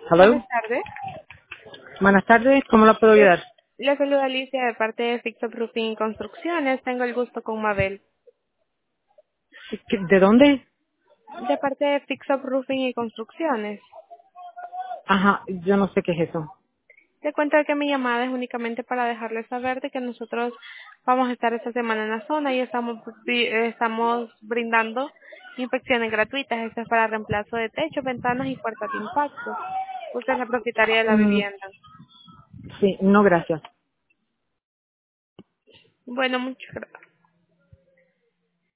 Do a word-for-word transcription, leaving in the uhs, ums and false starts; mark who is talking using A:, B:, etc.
A: Hello.
B: Buenas tardes.
A: Buenas tardes, ¿cómo la puedo
B: Le,
A: ayudar?
B: le saluda Alicia de parte de Fixo Roofing y Construcciones. Tengo el gusto con Mabel.
A: ¿Qué- ¿De dónde?
B: De parte de Fixo Roofing y Construcciones.
A: Ajá, yo no sé qué es eso.
B: Le cuento que mi llamada es únicamente para dejarles saber de que nosotros vamos a estar esta semana en la zona y estamos, bri- eh, estamos brindando inspecciones gratuitas. Esto es para reemplazo de techos, ventanas y puertas de impacto. Usted es la propietaria de la
A: Mm,
B: vivienda.
A: sí, no gracias.
B: Bueno, muchas gracias.